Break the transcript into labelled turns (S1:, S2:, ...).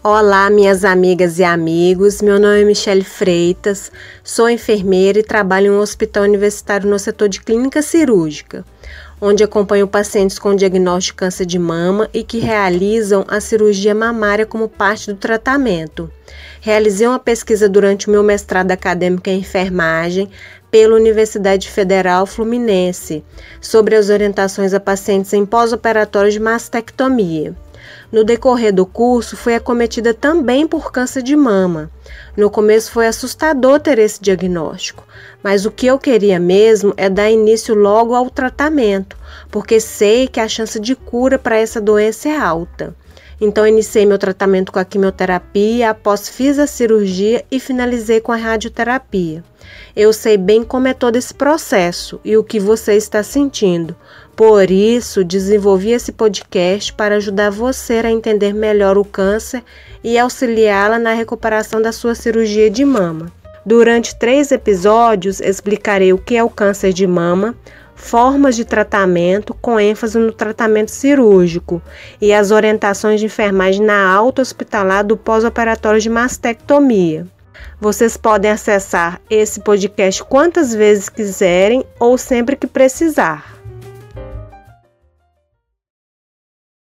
S1: Olá, minhas amigas e amigos. Meu nome é Michele Freitas, sou enfermeira e trabalho em um hospital universitário no setor de clínica cirúrgica, onde acompanho pacientes com diagnóstico de câncer de mama e que realizam a cirurgia mamária como parte do tratamento. Realizei uma pesquisa durante o meu mestrado acadêmico em enfermagem pela Universidade Federal Fluminense sobre as orientações a pacientes em pós-operatório de mastectomia. No decorrer do curso, fui acometida também por câncer de mama. No começo foi assustador ter esse diagnóstico, mas o que eu queria mesmo é dar início logo ao tratamento, porque sei que a chance de cura para essa doença é alta. Então iniciei meu tratamento com a quimioterapia, após fiz a cirurgia e finalizei com a radioterapia. Eu sei bem como é todo esse processo e o que você está sentindo. Por isso, desenvolvi esse podcast para ajudar você a entender melhor o câncer e auxiliá-la na recuperação da sua cirurgia de mama. Durante 3 episódios, explicarei o que é o câncer de mama, formas de tratamento, com ênfase no tratamento cirúrgico e as orientações de enfermagem na alta hospitalar do pós-operatório de mastectomia. Vocês podem acessar esse podcast quantas vezes quiserem ou sempre que precisar.